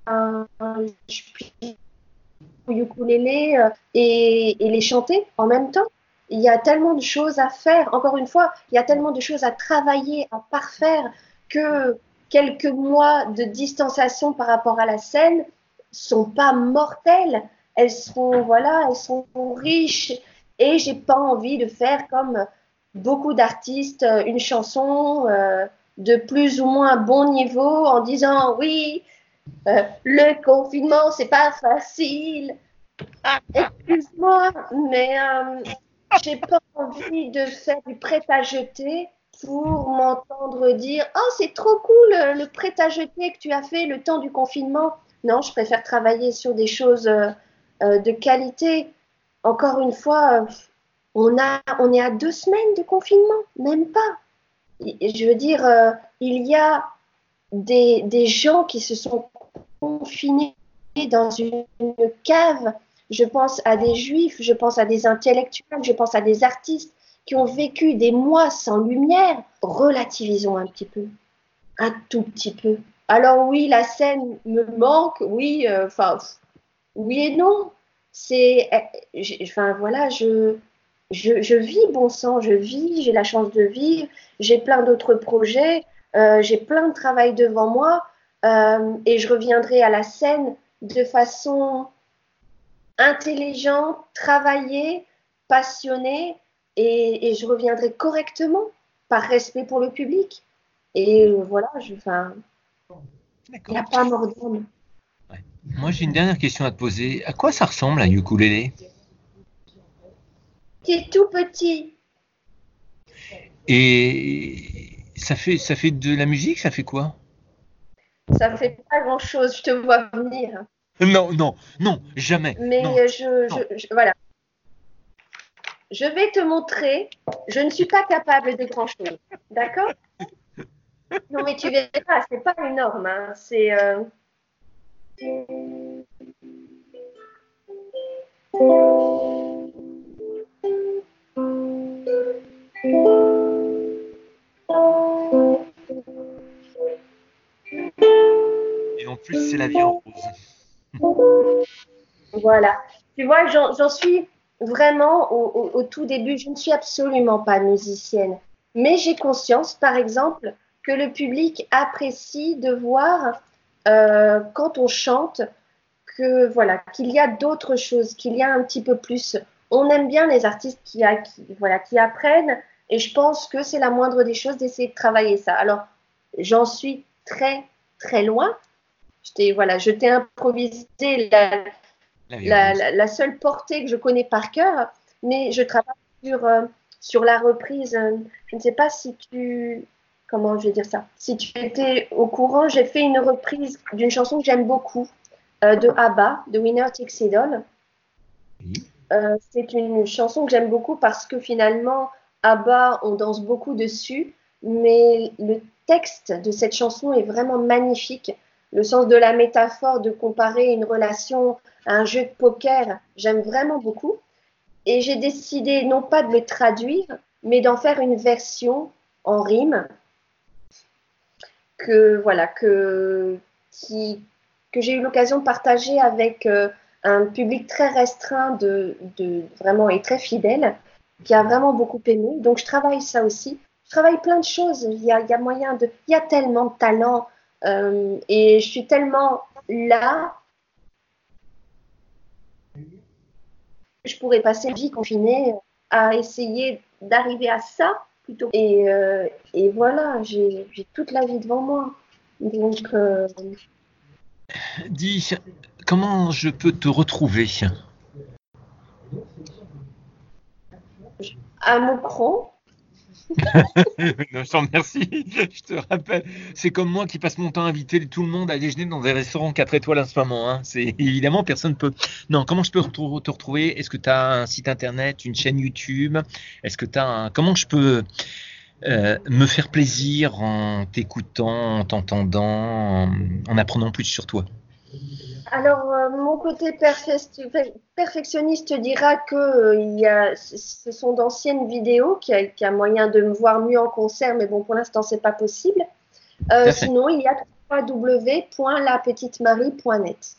je puisse ukulélé euh, et, et les chanter en même temps. Il y a tellement de choses à faire. Encore une fois, il y a tellement de choses à travailler, à parfaire, que quelques mois de distanciation par rapport à la scène sont pas mortelles. Elles sont, voilà, elles sont riches. Et j'ai pas envie de faire comme beaucoup d'artistes une chanson euh, de plus ou moins bon niveau en disant oui, euh, le confinement, c'est pas facile. Excuse-moi, mais euh, j'ai pas envie de faire du prêt-à-jeter pour m'entendre dire oh, c'est trop cool euh, le prêt-à-jeter que tu as fait le temps du confinement. Non, je préfère travailler sur des choses euh, euh, de qualité. Encore une fois, euh, on, a, on est à deux semaines de confinement, même pas. Je veux dire, euh, il y a des, des gens qui se sont confinés dans une cave. Je pense à des juifs, je pense à des intellectuels, je pense à des artistes qui ont vécu des mois sans lumière. Relativisons un petit peu, un tout petit peu. Alors oui, la scène me manque, oui, enfin, euh, oui et non. C'est, enfin voilà, je, je, je vis bon sang, je vis, j'ai la chance de vivre, j'ai plein d'autres projets, euh, j'ai plein de travail devant moi euh, et je reviendrai à la scène de façon intelligente, travaillée, passionnée et, et je reviendrai correctement par respect pour le public. Et euh, voilà, je, enfin, il n'y D'accord. a pas mort d'homme. Ouais. Moi, j'ai une dernière question à te poser. À quoi ça ressemble un ukulélé? C'est tout petit. Et ça fait, ça fait de la musique, ça fait quoi? Ça fait pas grand-chose, je te vois venir. Non, non, non, jamais. Mais Non, euh, je, non. je, je- voilà. Je vais te montrer. Je ne suis pas capable de grand-chose. D'accord? Non, mais tu verras, c'est pas énorme. Hein. C'est. euh, Et en plus, c'est la vie en rose. Voilà. Tu vois, j'en j'en suis vraiment au, au- au tout début. Je ne suis absolument pas musicienne. Mais j'ai conscience, par exemple, que le public apprécie de voir euh, quand on chante que voilà, qu'il y a d'autres choses, qu'il y a un petit peu plus. On aime bien les artistes qui, a- qui, voilà, qui apprennent et je pense que c'est la moindre des choses d'essayer de travailler ça. Alors, j'en suis très, très loin. Je t'ai voilà, je t'ai improvisé la, La vie en la, rose. la, la seule portée que je connais par cœur, mais je travaille sur, euh, sur la reprise. euh, je ne sais pas si tu. Comment je vais dire ça? Si tu étais au courant, j'ai fait une reprise d'une chanson que j'aime beaucoup, euh, de ABBA, de Winner Takes It All. Oui. Euh, c'est une chanson que j'aime beaucoup parce que finalement, ABBA, on danse beaucoup dessus, mais le texte de cette chanson est vraiment magnifique. Le sens de la métaphore, de comparer une relation à un jeu de poker, j'aime vraiment beaucoup. Et j'ai décidé non pas de le traduire, mais d'en faire une version en rime que voilà que qui que j'ai eu l'occasion de partager avec euh, un public très restreint de, de vraiment et très fidèle qui a vraiment beaucoup aimé. Donc je travaille ça aussi. Je travaille plein de choses. Il y a, il y a moyen de, il y a tellement de talent euh, et je suis tellement là. Je pourrais passer une vie confinée à essayer d'arriver à ça plutôt. Et, euh, et voilà, j'ai j'ai toute la vie devant moi. Donc, euh, Dis, comment je peux te retrouver? à Moucron, Je t'en remercie. Je te rappelle, c'est comme moi qui passe mon temps à inviter tout le monde à déjeuner dans des restaurants quatre étoiles en ce moment. Hein. C'est évidemment personne peut. Non, comment je peux retrou- te retrouver? Est-ce que tu as un site internet, une chaîne YouTube? Est-ce que tu as un... Comment je peux euh, me faire plaisir en t'écoutant, en t'entendant, en, en apprenant plus sur toi? alors, euh, mon côté perfec- perfectionniste dira que euh, il y a, ce ce sont d'anciennes vidéos, qu'il y, a, qu'il y a moyen de me voir mieux en concert, mais bon, pour l'instant, c'est pas possible. Tout Euh, à fait. sinon, il y a w w w point la petite marie point net.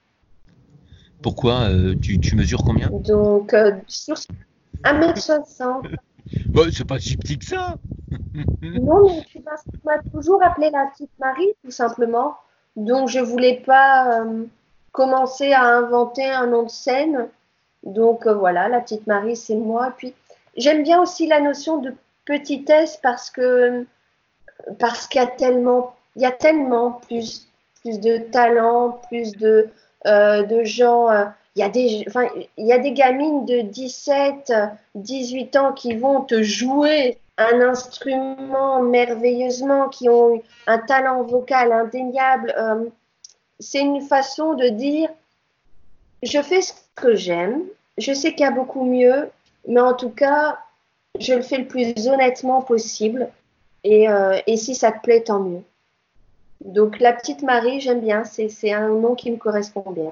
Pourquoi euh, tu, tu mesures combien? Donc, euh, sur un mètre soixante. Bah, c'est pas si petit que ça. Non, mais tu m'as tu m'as toujours appelé la petite Marie, tout simplement. Donc, je voulais pas euh, commencer à inventer un nom de scène. Donc, euh, voilà, la petite Marie, c'est moi. Puis, j'aime bien aussi la notion de petitesse parce que parce qu'il y a tellement, il y a tellement plus, plus de talent, plus de, euh, de gens. euh, il y a des, enfin, il y a des gamines de dix-sept, dix-huit ans qui vont te jouer un instrument merveilleusement, qui ont un talent vocal indéniable. Euh, c'est une façon de dire, je fais ce que j'aime, je sais qu'il y a beaucoup mieux, mais en tout cas, je le fais le plus honnêtement possible. Et, euh, et si ça te plaît, tant mieux. Donc, la petite Marie, j'aime bien. C'est, c'est un nom qui me correspond bien.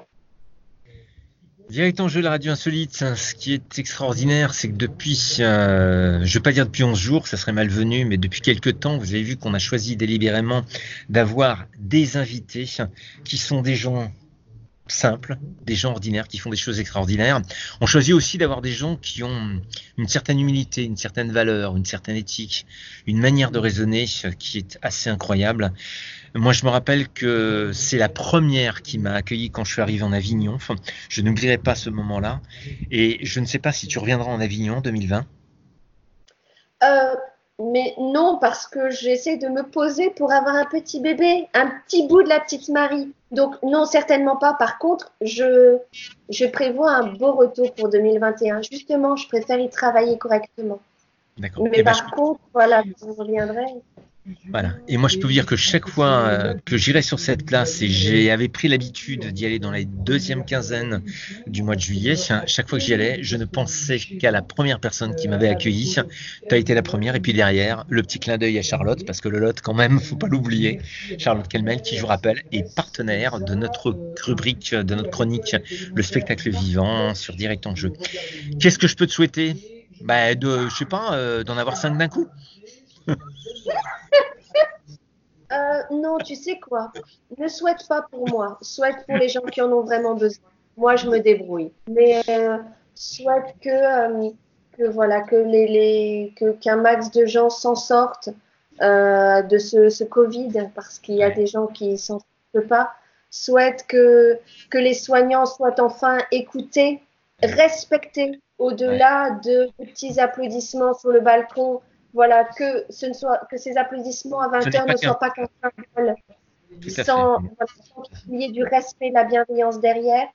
Direct en jeu la radio insolite, ce qui est extraordinaire, c'est que depuis, euh, je ne vais pas dire depuis onze jours, ça serait malvenu, mais depuis quelques temps, vous avez vu qu'on a choisi délibérément d'avoir des invités qui sont des gens simples, des gens ordinaires qui font des choses extraordinaires. On choisit aussi d'avoir des gens qui ont une certaine humilité, une certaine valeur, une certaine éthique, une manière de raisonner qui est assez incroyable. Moi, je me rappelle que c'est la première qui m'a accueilli quand je suis arrivé en Avignon. Enfin, je n'oublierai pas ce moment-là. Et je ne sais pas si tu reviendras en Avignon en deux mille vingt. Euh, Mais non, parce que j'essaie de me poser pour avoir un petit bébé, un petit bout de la petite Marie. Donc non, certainement pas. Par contre, je, je prévois un beau retour pour deux mille vingt et un. Justement, je préfère y travailler correctement. D'accord. Mais Et ben, par je- contre, voilà, je reviendrai. voilà. Et moi, je peux vous dire que chaque fois euh, que j'irai sur cette place, et j'avais pris l'habitude d'y aller dans la deuxième quinzaine du mois de juillet, chaque fois que j'y allais, je ne pensais qu'à la première personne qui m'avait accueilli. Tu as été la première, et puis derrière, le petit clin d'œil à Charlotte, parce que le Lot, quand même, faut pas l'oublier. Charlotte Kelmel, qui, je vous rappelle, est partenaire de notre rubrique, de notre chronique, le spectacle vivant sur Direct en Jeu. Qu'est-ce que je peux te souhaiter? Bah, de, je sais pas, euh, d'en avoir cinq d'un coup. Euh, non, tu sais quoi? Ne souhaite pas pour moi. Souhaite pour les gens qui en ont vraiment besoin. Moi, je me débrouille. Mais euh, souhaite que, euh, que voilà, que les, les- que qu'un max de gens s'en sortent euh, de ce, ce Covid, parce qu'il y a Ouais. des gens qui s'en sortent pas. Souhaite que que les soignants soient enfin écoutés, respectés, Ouais. au-delà de petits applaudissements sur le balcon. Voilà, que ce ne soit que ces applaudissements à Ce vingt n'est heures pas ne qu'un. soient pas qu'un symbole, Tout à fait. sans, voilà, sans qu'il y ait du respect, de la bienveillance derrière,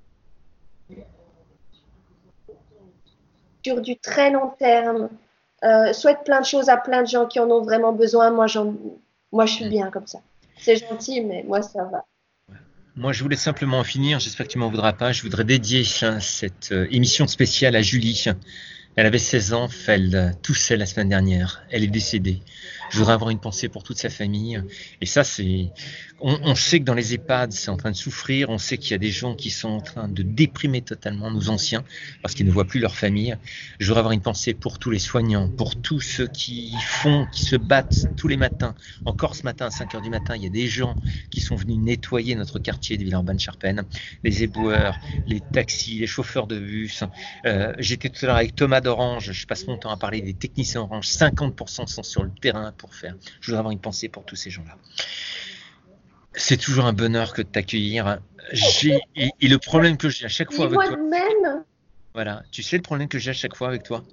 sur du très long terme. Euh, souhaite plein de choses à plein de gens qui en ont vraiment besoin. Moi, j'en, moi, je suis bien comme ça. C'est gentil, mais moi, ça va. Moi, je voulais simplement en finir. J'espère que tu m'en voudras pas. Je voudrais dédier hein, cette euh, émission spéciale à Julie. Elle avait seize ans, elle toussait la semaine dernière. Elle est décédée. Je voudrais avoir une pensée pour toute sa famille. Et ça, c'est. On, on sait que dans les EHPAD, c'est en train de souffrir. On sait qu'il y a des gens qui sont en train de déprimer totalement nos anciens parce qu'ils ne voient plus leur famille. Je voudrais avoir une pensée pour tous les soignants, pour tous ceux qui font, qui se battent tous les matins. Encore ce matin, à cinq heures du matin, il y a des gens qui sont venus nettoyer notre quartier de Villeurbanne-Charpennes. Les éboueurs, les taxis, les chauffeurs de bus. Euh, j'étais tout à l'heure avec Thomas d'Orange, je passe mon temps à parler des techniciens Orange, cinquante pour cent sont sur le terrain pour faire. Je voudrais avoir une pensée pour tous ces gens-là. C'est toujours un bonheur que de t'accueillir. J'ai, et, et le problème que j'ai à chaque fois avec Dis-moi toi, de même. voilà, tu sais le problème que j'ai à chaque fois avec toi?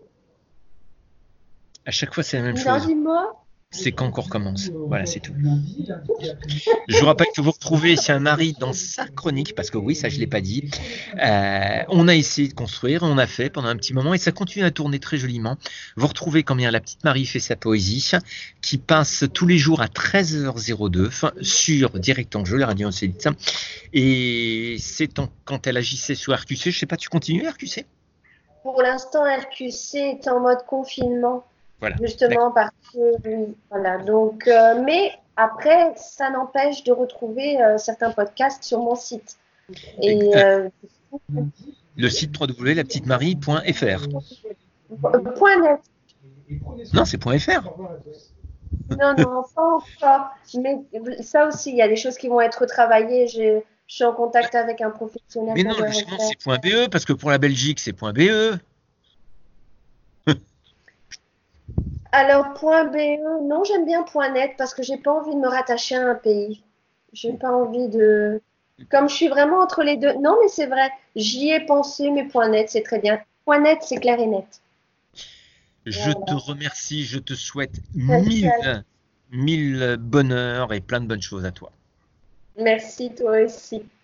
À chaque fois, c'est la même Non, chose. dis-moi. C'est quand qu'on recommence. Voilà, c'est tout. Je vous rappelle que vous retrouvez Saint-Marie dans sa chronique, parce que oui, ça je ne l'ai pas dit. Euh, on a essayé de construire, on a fait pendant un petit moment et ça continue à tourner très joliment. Vous retrouvez combien la petite Marie fait sa poésie, qui passe tous les jours à treize heures zéro deux sur Direct en Jeu, la radio insolite. Et c'est en- quand elle agissait sur R Q C, je ne sais pas, tu continues R Q C? Pour l'instant, R Q C est en mode confinement, Voilà, d'accord. justement parce que, voilà. Donc, euh, mais après, ça n'empêche de retrouver euh, certains podcasts sur mon site. Et Euh, euh, le site w w w point la petite marie point f r. point net. Non, c'est .fr. Non, non, pas encore. Mais ça aussi, il y a des choses qui vont être travaillées. Je, je suis en contact avec un professionnel Mais pour non, le justement, refaire. c'est .be, parce que pour la Belgique, c'est .be. Alors, point .be, non, j'aime bien point .net parce que j'ai pas envie de me rattacher à un pays. J'ai pas envie de... Comme je suis vraiment entre les deux. Non, mais c'est vrai, j'y ai pensé, mais point .net, c'est très bien. Point .net, c'est clair et net. Je te Voilà. remercie, je te souhaite Pascal, mille, mille bonheurs et plein de bonnes choses à toi. merci toi aussi.